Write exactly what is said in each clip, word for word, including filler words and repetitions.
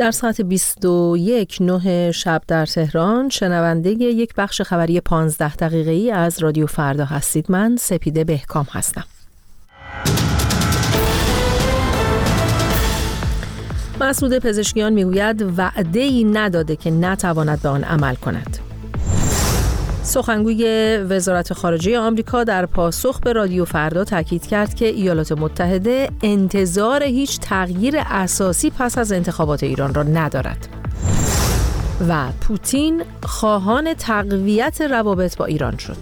در ساعت بیست و یک نه شب در تهران شنونده یک بخش خبری پانزده دقیقه‌ای از رادیو فردا هستید. من سپیده بهکام هستم. مسعود پزشکیان میگوید وعده‌ای نداده که نتواند به آن عمل کند. سخنگوی وزارت خارجه آمریکا در پاسخ به رادیو فردا تاکید کرد که ایالات متحده انتظار هیچ تغییر اساسی پس از انتخابات ایران را ندارد. و پوتین خواهان تقویت روابط با ایران شد.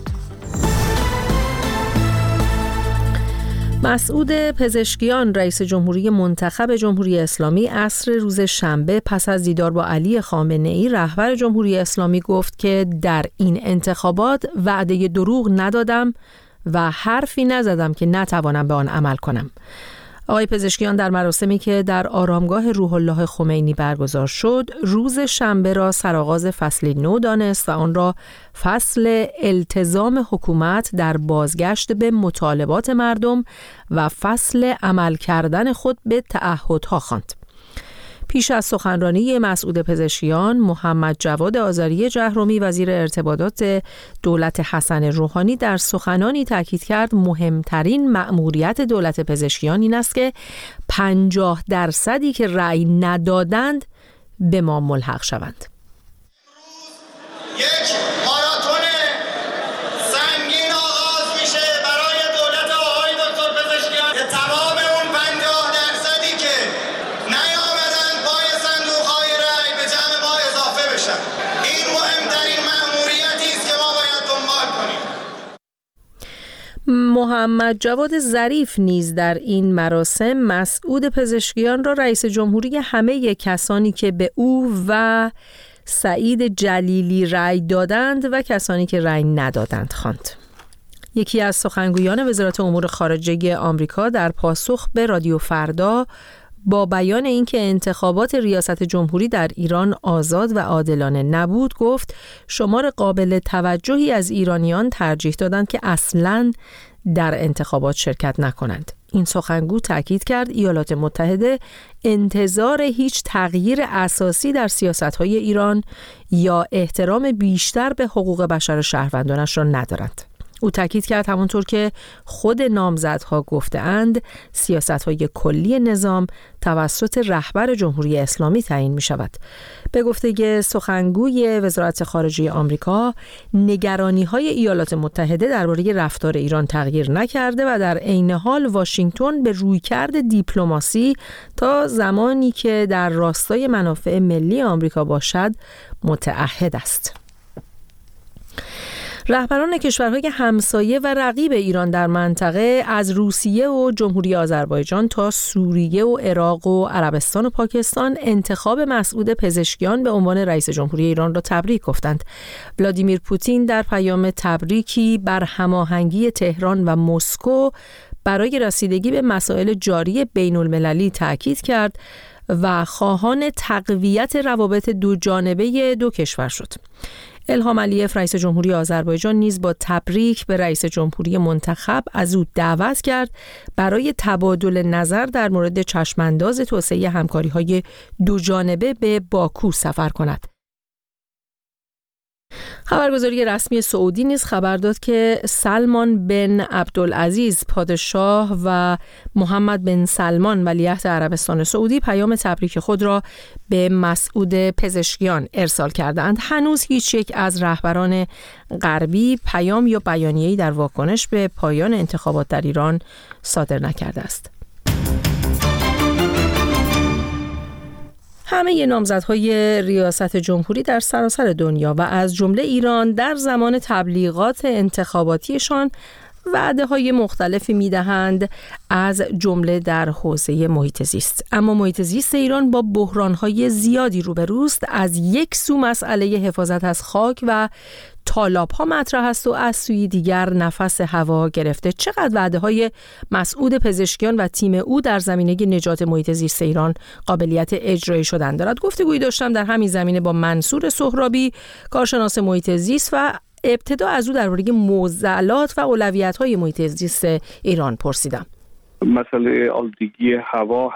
مسعود پزشکیان رئیس جمهوری منتخب جمهوری اسلامی عصر روز شنبه پس از دیدار با علی خامنه‌ای رهبر جمهوری اسلامی گفت که در این انتخابات وعده دروغ ندادم و حرفی نزدم که نتوانم به آن عمل کنم. آقای پزشکیان در مراسمی که در آرامگاه روح الله خمینی برگزار شد، روز شنبه را سرآغاز فصلی نو دانست و آن را فصل التزام حکومت در بازگشت به مطالبات مردم و فصل عمل کردن خود به تعهدها خواند. پیش از سخنرانی مسعود پزشکیان، محمد جواد آذری جهرومی وزیر ارتباطات دولت حسن روحانی در سخنانی تاکید کرد مهمترین مأموریت دولت پزشکیان این است که پنجاه درصدی که رأی ندادند به ما ملحق شوند. یک ماراتون سنگین آغاز میشه برای دولت آقای دکتر پزشکیان که تمام اون پنجاه درصدی که نیامدن پای صندوق‌های رأی به جمع ما اضافه بشن. این مهمترین مأموریتی است که ما باید دنبال کنیم. محمد جواد ظریف نیز در این مراسم مسعود پزشکیان را رئیس جمهوری همه کسانی که به او و سعید جلیلی رأی دادند و کسانی که رأی ندادند خواند. یکی از سخنگویان وزارت امور خارجه آمریکا در پاسخ به رادیو فردا با بیان اینکه انتخابات ریاست جمهوری در ایران آزاد و عادلانه نبود گفت شمار قابل توجهی از ایرانیان ترجیح دادند که اصلاً در انتخابات شرکت نکنند. این سخنگو تاکید کرد ایالات متحده انتظار هیچ تغییر اساسی در سیاست‌های ایران یا احترام بیشتر به حقوق بشر شهروندانش را ندارند. او تاکید کرد همونطور که خود نامزدها گفته‌اند سیاست‌های کلی نظام توسط رهبر جمهوری اسلامی تعیین می‌شود. به گفته سخنگوی وزارت خارجه آمریکا، نگرانی‌های ایالات متحده درباره رفتار ایران تغییر نکرده و در عین حال واشنگتن به رویکرد دیپلماسی تا زمانی که در راستای منافع ملی آمریکا باشد متعهد است. رهبران کشورهای همسایه و رقیب ایران در منطقه از روسیه و جمهوری آذربایجان تا سوریه و عراق و عربستان و پاکستان انتخاب مسعود پزشکیان به عنوان رئیس جمهوری ایران را تبریک گفتند. ولادیمیر پوتین در پیام تبریکی بر هماهنگی تهران و مسکو برای رسیدگی به مسائل جاری بین المللی تاکید کرد و خواهان تقویت روابط دو جانبه دو کشور شد. الهام علیف رئیس جمهوری آذربایجان نیز با تبریک به رئیس جمهوری منتخب از او دعوت کرد برای تبادل نظر در مورد چشمانداز توسعه همکاری‌های دو جانبه به باکو سفر کند. خبرگزاری رسمی سعودی نیز خبر داد که سلمان بن عبدالعزیز پادشاه و محمد بن سلمان ولیعهد عربستان سعودی پیام تبریک خود را به مسعود پزشکیان ارسال کردند. هنوز هیچ یک از رهبران غربی پیام یا بیانیه‌ای در واکنش به پایان انتخابات در ایران صادر نکرده است. همه نامزدهای ریاست جمهوری در سراسر دنیا و از جمله ایران در زمان تبلیغات انتخاباتیشان وعده‌های مختلفی می‌دهند از جمله در حوزه محیط زیست. اما محیط زیست ایران با بحران‌های زیادی روبروست. از یک سو مسئله حفاظت از خاک و تالاب‌ها مطرح است و از سوی دیگر نفس هوا گرفته. چقدر وعده‌های مسعود پزشکیان و تیم او در زمینه نجات محیط زیست ایران قابلیت اجرایی شدن دارد؟ گفتگویی داشتم در همین زمینه با منصور سهرابی، کارشناس محیط زیست، و ابتدا از او درباره معضلات و اولویت‌های محیط زیست ایران پرسیدم. مسئله آلودگی هوا هست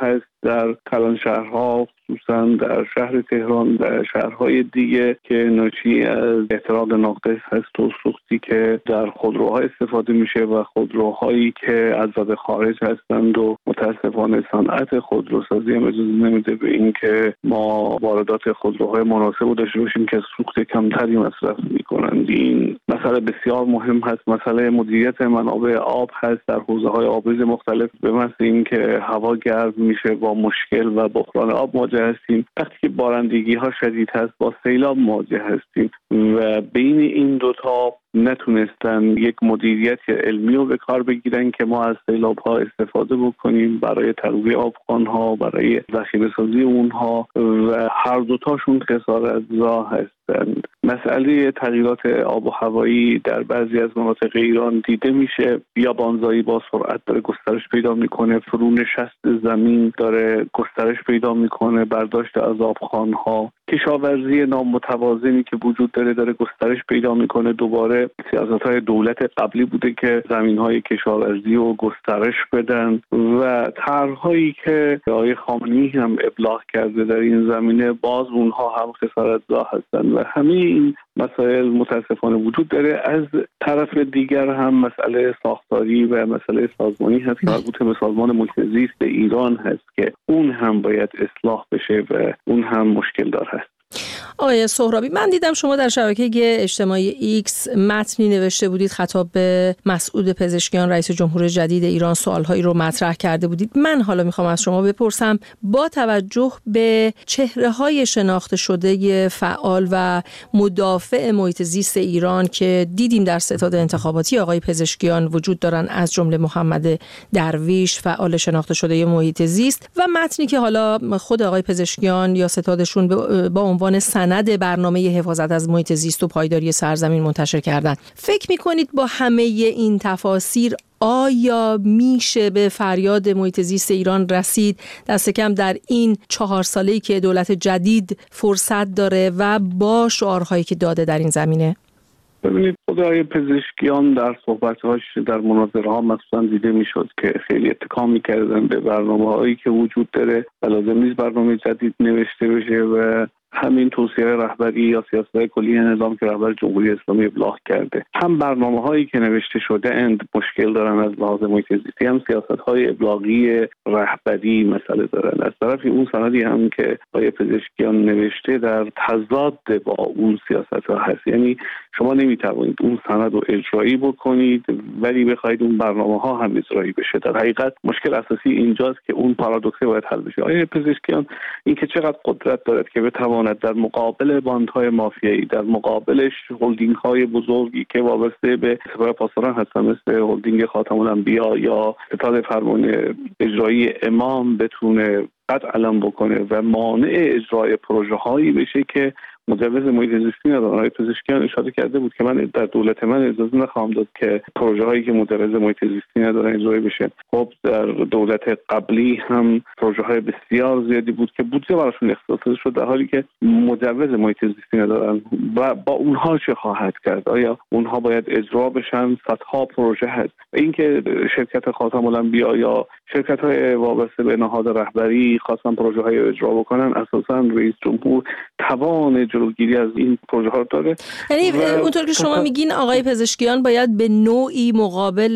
در کلان شهرها، خصوصا در شهر تهران، در شهرهای دیگه که ناشی از احتراق ناقص هست و سوختی که در خودروها استفاده میشه و خودروهایی که از زده خارج هستند و متاسفانه صنعت خودروسازی هم اجازه نمیده به این که ما واردات خودروهای مناسب رو داشته باشیم که سوخت کمتری مصرف میکنند. این مسئله بسیار مهم هست. مسئله مدیریت منابع آب هست در حوزه‌های آبریز مختلف. به محض اینکه هوا گرم میشه با مشکل و بحران آب مواجه هستیم، وقتی که بارندگی ها شدید هست با سیلاب مواجه هستیم و بین این دوتا نتونستن یک مدیریت علمی رو به کار بگیرن که ما از سیلاب ها استفاده بکنیم برای ترویج آبخوان ها، برای ذخیره سازی اونها و هر دوتاشون خسارت‌زا هستند. مسئله تغییرات آب و هوایی در بعضی از مناطق ایران دیده میشه. بیابانزایی با سرعت داره گسترش پیدا میکنه، فرونشست زمین داره گسترش پیدا میکنه، برداشت از آبخوان ها، کشاورزی نامتوازنی که وجود داره داره گسترش پیدا میکنه. دوباره سیاست‌های دولت قبلی بوده که زمین‌های کشاورزی رو گسترش بدن و طرح‌هایی که آقای خامنه‌ای هم ابلاغ کرده در این زمینه، باز اونها هم خسارت‌زا هستن و همه این مسائل متاسفانه وجود داره. از طرف دیگر هم مسئله ساختاری و مسئله سازمانی هست که مربوط به سازمان محیط زیست ایران هست که اون هم باید اصلاح بشه و اون هم مشکل دار هست. آقای سهرابی، من دیدم شما در شبکه اجتماعی ایکس متنی نوشته بودید خطاب به مسعود پزشکیان رئیس جمهور جدید ایران، سوالهایی رو مطرح کرده بودید. من حالا میخوام از شما بپرسم با توجه به چهره‌های شناخته شده فعال و مدافع محیط زیست ایران که دیدیم در ستاد انتخاباتی آقای پزشکیان وجود دارن، از جمله محمد درویش فعال شناخته شده محیط زیست، و متنی که حالا خود آقای پزشکیان یا ستادشون با عنوان سند برنامه حفاظت از محیط زیست و پایداری سرزمین منتشر کردن، فکر می‌کنید با همه این تفاسیر آیا میشه به فریاد محیط زیست ایران رسید، دست کم در این چهار ساله‌ای که دولت جدید فرصت داره و با شعارهایی که داده در این زمینه؟ ببینید، خود آقای پزشکیان در صحبت‌هاش در مناظره‌ها مخصوصا دیده میشد که خیلی اتکا می‌کردن به برنامه‌هایی که وجود داره و لازم نیست برنامه جدید نوشته بشه و همین توصیه رهبری یا سیاست کلی نظام که رهبر جمهوری اسلامی ابلاغ کرده، هم برنامه‌هایی که نوشته شده اند مشکل دارن از لحاظ محیط زیستی، هم سیاست‌های ابلاغی رهبری مسئله دارن. از طرفی اون سندی هم که آقای پزشکیان نوشته در تضاد با اون سیاست‌ها هست. یعنی شما نمیتوانید اون سند رو اجرایی بکنید ولی بخواید اون برنامه‌ها هم اجرایی بشه. در حقیقت مشکل اساسی اینجاست که اون پارادوکس باید حل بشه. آقای پزشکیان اینکه چقدر قدرت دارد که بتواند در مقابل باندهای مافیایی، در مقابلش هلدینگ‌های بزرگی که وابسته به سپاه پاسداران هستن مثل هلدینگ خاتم الانبیا یا ستاد فرمان اجرایی امام، بتونه قد علم بکنه و مانع اجرای پروژه هایی بشه که مجوز محیط زیستی ندارن. آقای پزشکیان اشاره کرده بود که من در دولت من اجازه نخواهم داد که پروژه هایی که مجوز محیط زیستی ندارن اجرایی بشه. خب در دولت قبلی هم پروژه های بسیار زیادی بود که بودجه براشون اختصاص شد در حالی که مجوز محیط زیستی ندارن و با اونها چه خواهد کرد؟ آیا اونها باید اجرا بشن؟ صدها پروژه هست. اینکه شرکت خاتم الانبیا یا شرکت های وابسته به نهاد رهبری خواستن پروژه های اجرا بکنن، اساساً رئیس جمهور توان جلوگیری از این پروژه ها داره. یعنی اونطور که شما میگین آقای پزشکیان باید به نوعی مقابل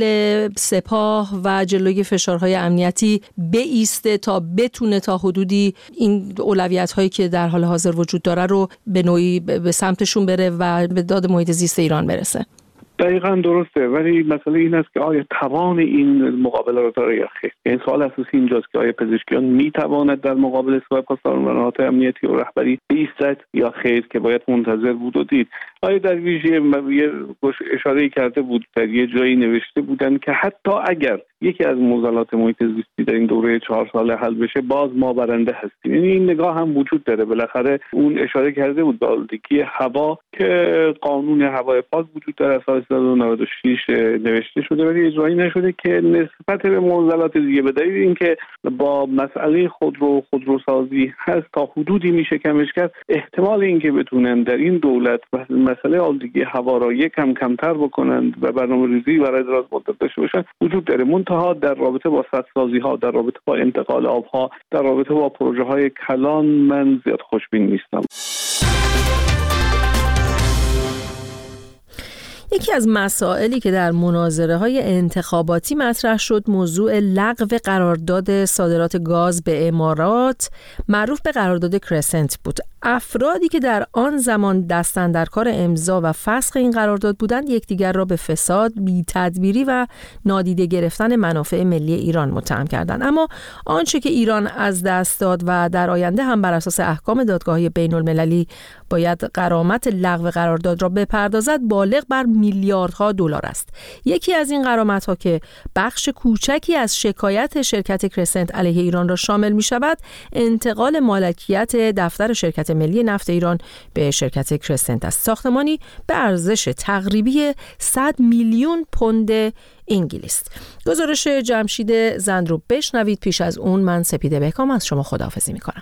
سپاه و جلوی فشارهای امنیتی بایسته تا بتونه تا حدودی این اولویت هایی که در حال حاضر وجود داره رو به نوعی به سمتشون بره و به داد محیط زیست ایران برسه. دقیقاً درسته، ولی مسئله این است که آیا توان این مقابله رو داره یا خیر؟ این سوال اساسی اینجاست که آیا پزشکیان میتواند در مقابل سپاه پاسداران و نهادهای امنیتی و رهبری بایستد یا خیر که باید منتظر بود و دید. آیا در ویژه اشاره کرده بود، در یه جایی نوشته بودن که حتی اگر یکی از معضلات محیط زیستی در این دوره چهار ساله حل بشه باز ما برنده هستیم. یعنی این نگاه هم وجود داره. بالاخره اون اشاره کرده بود به آلودگی هوا که قانون هوای پاک وجود داره، سال سیصد و نود و شش نوشته شده ولی اجرایی نشده که نسبت به معضلات دیگه به دلیل اینکه با مسئله خودرو خودروسازی هست تا حدودی میشه کمش کرد. احتمال اینکه بتونن در این دولت مسئله آلودگی هوا را یک کم کمتر بکنند و برنامه‌ریزی برای دراز مدت داشته باشند وجود داره. منتها در رابطه با سدسازی ها، در رابطه با انتقال آبها، در رابطه با پروژه های کلان من زیاد خوشبین نیستم. یکی از مسائلی که در مناظره‌های انتخاباتی مطرح شد موضوع لغو قرارداد صادرات گاز به امارات معروف به قرارداد کرسنت بود. افرادی که در آن زمان دستن در کار امضا و فسخ این قرارداد بودند یکدیگر را به فساد، بی‌تدبیری و نادیده گرفتن منافع ملی ایران متهم کردند. اما آنچه که ایران از دست داد و در آینده هم بر اساس احکام دادگاهی بین‌المللی باید غرامت لغو قرارداد را بپردازد بالغ بر میلیاردها دلار است. یکی از این غرامت‌ها که بخش کوچکی از شکایت شرکت کرسنت علیه ایران را شامل می‌شود، انتقال مالکیت دفتر شرکت ملی نفت ایران به شرکت کرسنت است. ساختمانی به ارزش تقریبی صد میلیون پوند انگلیس. گزارش جمشید زند رو بشنوید. پیش از اون من سپیده بهکام از شما خداحافظی می‌کنم.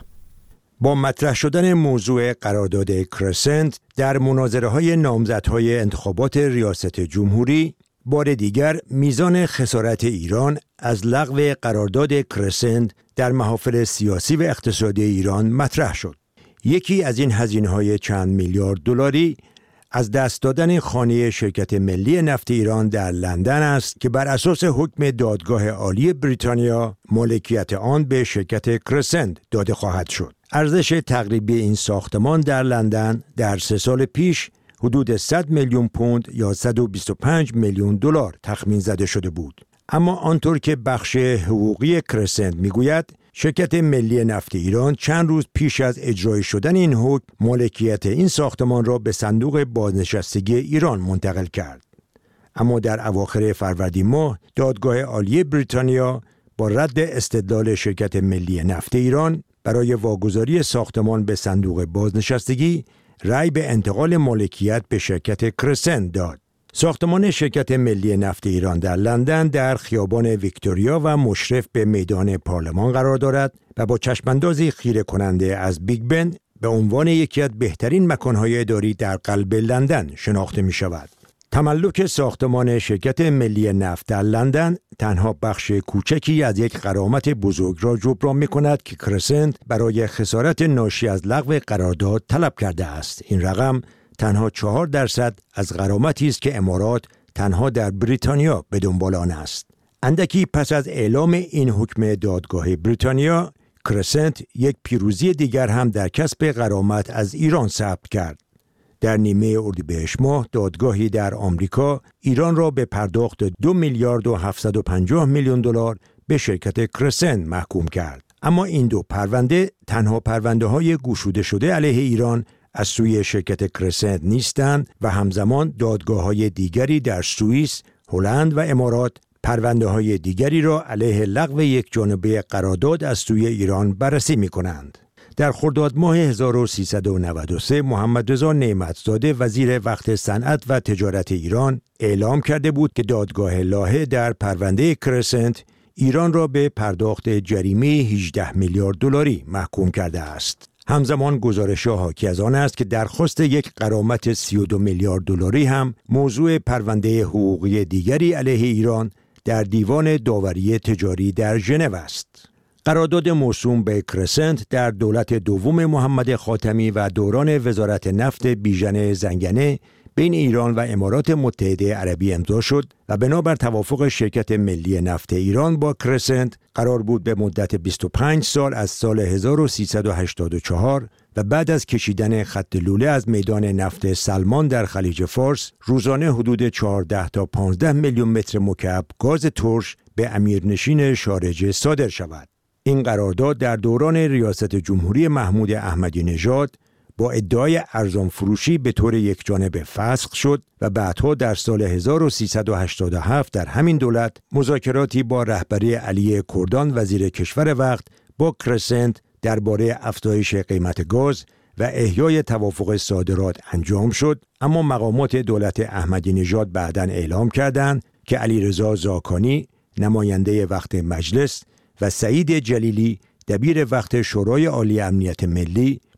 با مطرح شدن موضوع قرارداد کرسنت در مناظره‌های نامزدهای انتخابات ریاست جمهوری، بار دیگر میزان خسارت ایران از لغو قرارداد کرسنت در محافل سیاسی و اقتصادی ایران مطرح شد. یکی از این هزینه‌های چند میلیارد دلاری از دست دادن خانه شرکت ملی نفت ایران در لندن است که بر اساس حکم دادگاه عالی بریتانیا مالکیت آن به شرکت کرسنت داده خواهد شد. ارزش تقریبی این ساختمان در لندن در سه سال پیش حدود صد میلیون پوند یا صد و بیست و پنج میلیون دلار تخمین زده شده بود. اما آنطور که بخش حقوقی کرسنت میگوید، شرکت ملی نفت ایران چند روز پیش از اجرای شدن این حکم مالکیت این ساختمان را به صندوق بازنشستگی ایران منتقل کرد. اما در اواخر فروردین ماه دادگاه عالی بریتانیا با رد استدلال شرکت ملی نفت ایران برای واگذاری ساختمان به صندوق بازنشستگی رأی به انتقال مالکیت به شرکت کرسنت داد. ساختمان شرکت ملی نفت ایران در لندن در خیابان ویکتوریا و مشرف به میدان پارلمان قرار دارد و با چشماندازی خیره کننده از بیگ بن به عنوان یکی از بهترین مکان‌های اداری در قلب لندن شناخته می شود. تملک ساختمان شرکت ملی نفت در لندن تنها بخش کوچکی از یک غرامت بزرگ را جبران می کند که کرسنت برای خسارت ناشی از لغو قرارداد طلب کرده است. این رقم تنها چهار درصد از غرامتی است که امارات تنها در بریتانیا به دنبال آن است. اندکی پس از اعلام این حکم دادگاه بریتانیا، کرسنت یک پیروزی دیگر هم در کسب غرامت از ایران ثبت کرد. در نیمه اردیبهشت ماه دادگاهی در آمریکا ایران را به پرداخت دو میلیارد و هفتصد و پنجاه میلیون دلار به شرکت کرسنت محکوم کرد. اما این دو پرونده تنها پرونده های گشوده شده علیه ایران از سوی شرکت کرسنت نیستند و همزمان دادگاه‌های دیگری در سوئیس، هلند و امارات پرونده های دیگری را علیه لغو یک جانبه قرارداد از سوی ایران بررسی می‌کنند. در خرداد ماه هزار و سیصد و نود و سه محمد رضا نعمتزاده وزیر وقت صنعت و تجارت ایران اعلام کرده بود که دادگاه لاهه در پرونده کرسنت ایران را به پرداخت جریمه هجده میلیارد دلاری محکوم کرده است. همزمان گزارش حاکی از آن است که درخواست یک غرامت سی و دو میلیارد دلاری هم موضوع پرونده حقوقی دیگری علیه ایران در دیوان داوری تجاری در ژنو است. قرارداد موسوم به کرسنت در دولت دوم محمد خاتمی و دوران وزارت نفت بیژن زنگنه بین ایران و امارات متحده عربی امضا شد و بنابر توافق شرکت ملی نفت ایران با کرسنت قرار بود به مدت بیست و پنج سال از سال هزار و سیصد و هشتاد و چهار و بعد از کشیدن خط لوله از میدان نفت سلمان در خلیج فارس روزانه حدود چهارده تا پانزده میلیون متر مکعب گاز ترش به امیرنشین شارجه صادر شود. این قرارداد در دوران ریاست جمهوری محمود احمدی نژاد با ادعای ارزان فروشی به طور یکجانبه فسخ شد و بعدها در سال هزار و سیصد و هشتاد و هفت در همین دولت مذاکراتی با رهبری علی کردان وزیر کشور وقت با کرسنت درباره افزایش قیمت گاز و احیای توافق صادرات انجام شد، اما مقامات دولت احمدی نژاد بعداً اعلام کردند که علیرضا زاکانی نماینده وقت مجلس و سعید جلیلی دبیر وقت شورای عالی امنیت ملی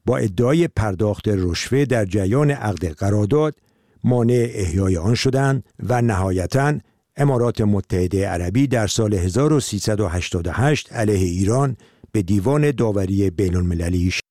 با ادعای پرداخت رشوه در جریان عقد قرارداد مانع احیای آن شدند و نهایتاً امارات متحده عربی در سال هزار و سیصد و هشتاد و هشت علیه ایران به دیوان داوری بین المللی